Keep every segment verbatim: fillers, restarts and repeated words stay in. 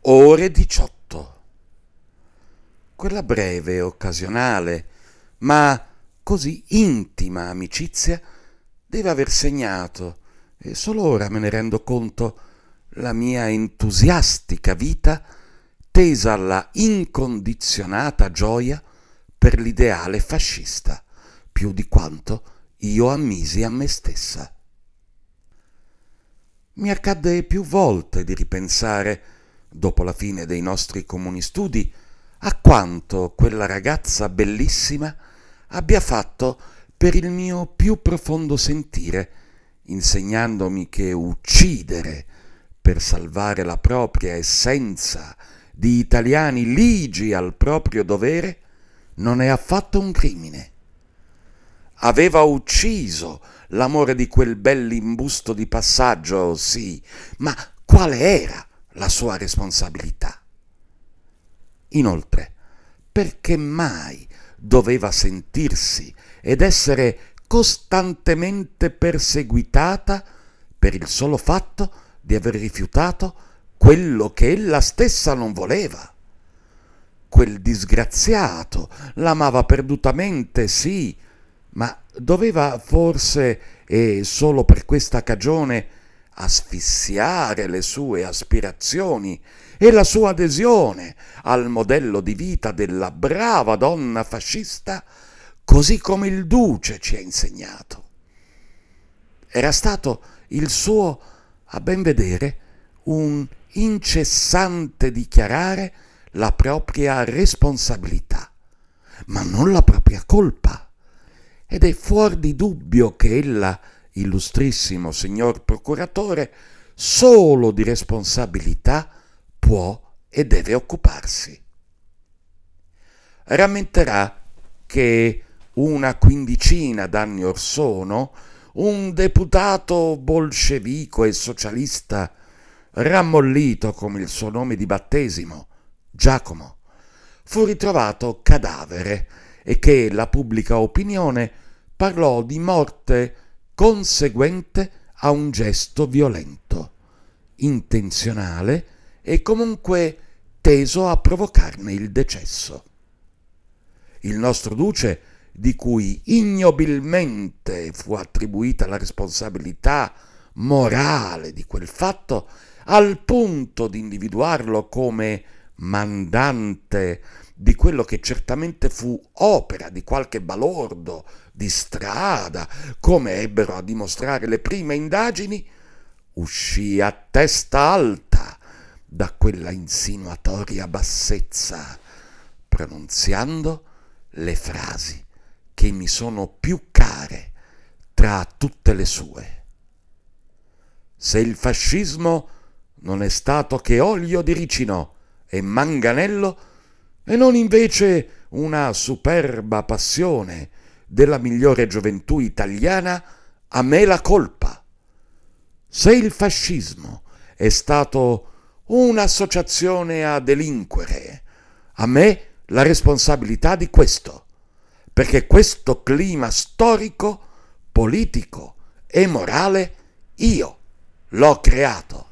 Ore diciotto. Quella breve, occasionale, ma così intima amicizia deve aver segnato, e solo ora me ne rendo conto, la mia entusiastica vita tesa alla incondizionata gioia per l'ideale fascista, più di quanto io ammisi a me stessa. Mi accadde più volte di ripensare, dopo la fine dei nostri comuni studi, a quanto quella ragazza bellissima abbia fatto per il mio più profondo sentire, insegnandomi che uccidere per salvare la propria essenza di italiani ligi al proprio dovere non è affatto un crimine. Aveva ucciso l'amore di quel bell'imbusto di passaggio, sì, ma quale era la sua responsabilità? Inoltre, perché mai doveva sentirsi ed essere costantemente perseguitata per il solo fatto di aver rifiutato quello che ella stessa non voleva? Quel disgraziato l'amava perdutamente, sì, ma doveva forse, e solo per questa cagione, asfissiare le sue aspirazioni e la sua adesione al modello di vita della brava donna fascista, così come il duce ci ha insegnato. Era stato il suo, a ben vedere, un incessante dichiarare la propria responsabilità, ma non la propria colpa. Ed è fuor di dubbio che ella, illustrissimo signor procuratore, solo di responsabilità può e deve occuparsi. Rammenterà che una quindicina d'anni or sono un deputato bolscevico e socialista, rammollito come il suo nome di battesimo, Giacomo, fu ritrovato cadavere e che la pubblica opinione parlò di morte conseguente a un gesto violento, intenzionale e comunque teso a provocarne il decesso. Il nostro duce, di cui ignobilmente fu attribuita la responsabilità morale di quel fatto, al punto di individuarlo come mandante di quello che certamente fu opera di qualche balordo di strada, come ebbero a dimostrare le prime indagini, uscì a testa alta da quella insinuatoria bassezza, pronunziando le frasi che mi sono più care tra tutte le sue. Se il fascismo non è stato che olio di ricino e manganello, e non invece una superba passione della migliore gioventù italiana, a me la colpa. Se il fascismo è stato un'associazione a delinquere, a me la responsabilità di questo, perché questo clima storico, politico e morale io l'ho creato.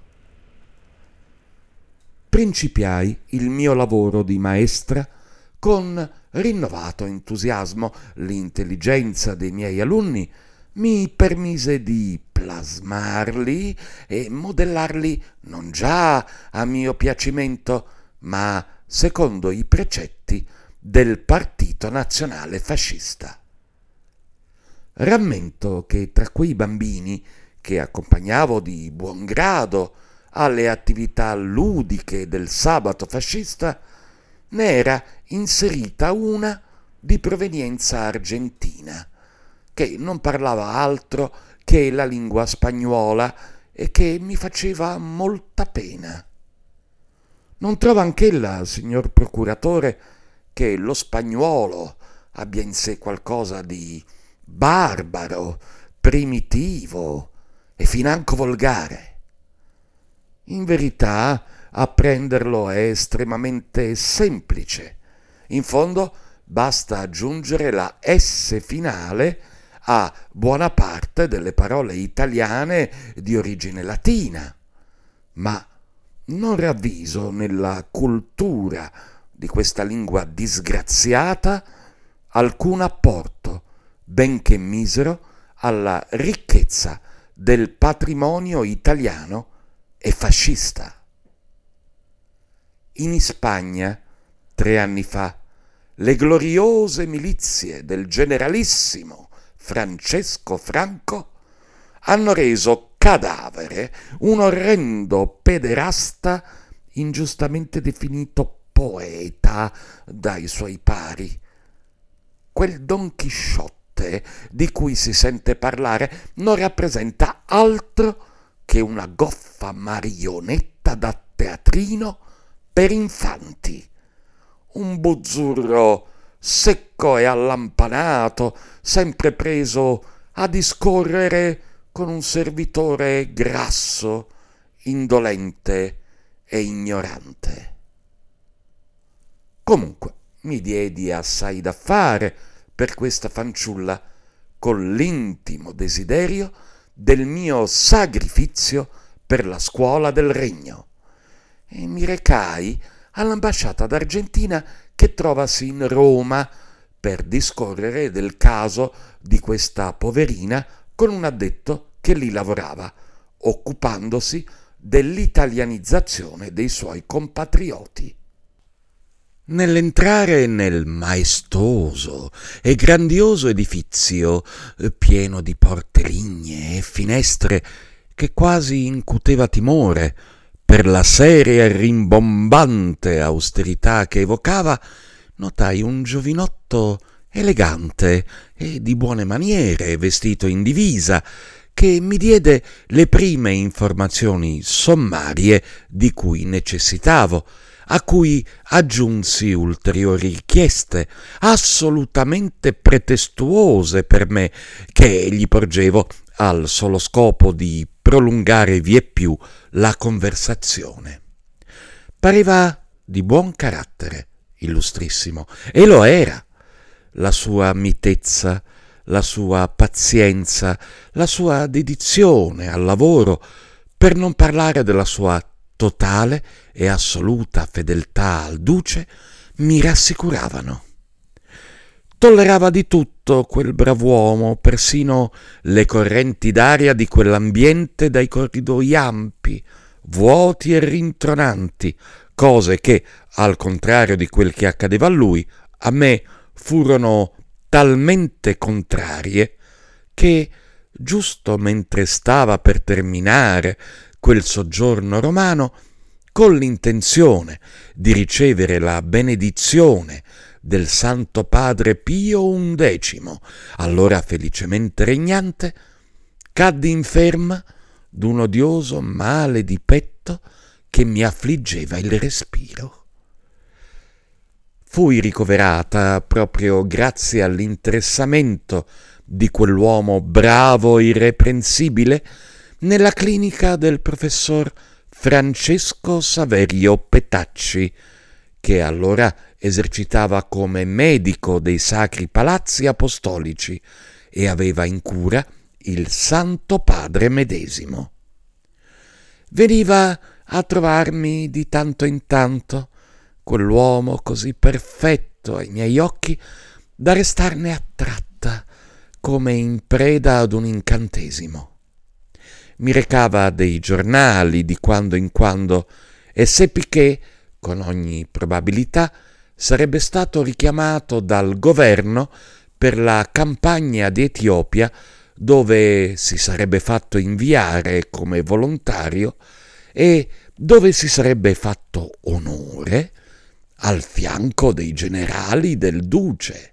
Principiai il mio lavoro di maestra con rinnovato entusiasmo. L'intelligenza dei miei alunni mi permise di plasmarli e modellarli non già a mio piacimento, ma secondo i precetti del Partito Nazionale Fascista. Rammento che tra quei bambini che accompagnavo di buon grado alle attività ludiche del sabato fascista ne era inserita una di provenienza argentina, che non parlava altro che la lingua spagnola e che mi faceva molta pena. Non trova anch'ella, signor procuratore, che lo spagnuolo abbia in sé qualcosa di barbaro, primitivo e financo volgare? In verità, apprenderlo è estremamente semplice. In fondo, basta aggiungere la S finale a buona parte delle parole italiane di origine latina. Ma non ravviso nella cultura di questa lingua disgraziata alcun apporto, benché misero, alla ricchezza del patrimonio italiano e fascista. In Spagna, tre anni fa, le gloriose milizie del generalissimo Francesco Franco hanno reso cadavere un orrendo pederasta ingiustamente definito poeta dai suoi pari. Quel Don Chisciotte di cui si sente parlare non rappresenta altro che una goffa marionetta da teatrino per infanti, un buzzurro secco e allampanato, sempre preso a discorrere con un servitore grasso, indolente e ignorante. Comunque mi diedi assai da fare per questa fanciulla, con l'intimo desiderio del mio sacrificio per la scuola del regno, e mi recai all'ambasciata d'Argentina che trovasi in Roma per discorrere del caso di questa poverina con un addetto che lì lavorava, occupandosi dell'italianizzazione dei suoi compatrioti. Nell'entrare nel maestoso e grandioso edifizio, pieno di porte lignee e finestre che quasi incuteva timore per la seria e rimbombante austerità che evocava, notai un giovinotto elegante e di buone maniere, vestito in divisa, che mi diede le prime informazioni sommarie di cui necessitavo, a cui aggiunsi ulteriori richieste, assolutamente pretestuose per me, che gli porgevo al solo scopo di prolungare vieppiù la conversazione. Pareva di buon carattere, illustrissimo, e lo era. La sua mitezza, la sua pazienza, la sua dedizione al lavoro, per non parlare della sua totale e assoluta fedeltà al duce, mi rassicuravano. Tollerava di tutto quel brav'uomo, persino le correnti d'aria di quell'ambiente dai corridoi ampi, vuoti e rintronanti, cose che, al contrario di quel che accadeva a lui, a me furono talmente contrarie che, giusto mentre stava per terminare quel soggiorno romano, con l'intenzione di ricevere la benedizione del Santo Padre Pio undecimo, allora felicemente regnante, caddi inferma d'un odioso male di petto che mi affliggeva il respiro. Fui ricoverata proprio grazie all'interessamento di quell'uomo bravo e irreprensibile nella clinica del professor Francesco Saverio Petacci, che allora esercitava come medico dei Sacri Palazzi Apostolici e aveva in cura il Santo Padre medesimo. Veniva a trovarmi di tanto in tanto quell'uomo così perfetto ai miei occhi da restarne attratta come in preda ad un incantesimo. Mi recava dei giornali di quando in quando e seppi che, con ogni probabilità, sarebbe stato richiamato dal governo per la campagna di Etiopia, dove si sarebbe fatto inviare come volontario e dove si sarebbe fatto onore al fianco dei generali del duce.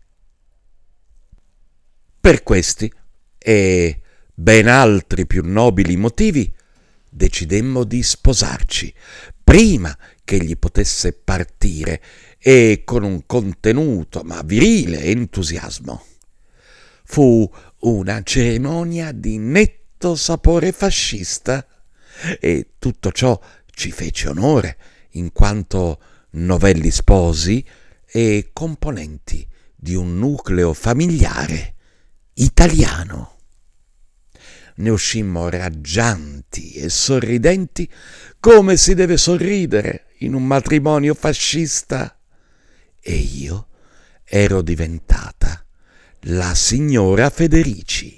Per questi e ben altri più nobili motivi decidemmo di sposarci prima che egli potesse partire, e con un contenuto ma virile entusiasmo. Fu una cerimonia di netto sapore fascista, e tutto ciò ci fece onore in quanto novelli sposi e componenti di un nucleo familiare italiano. ne uscimmo raggianti e sorridenti come si deve sorridere in un matrimonio fascista. E io ero diventata la signora Federici.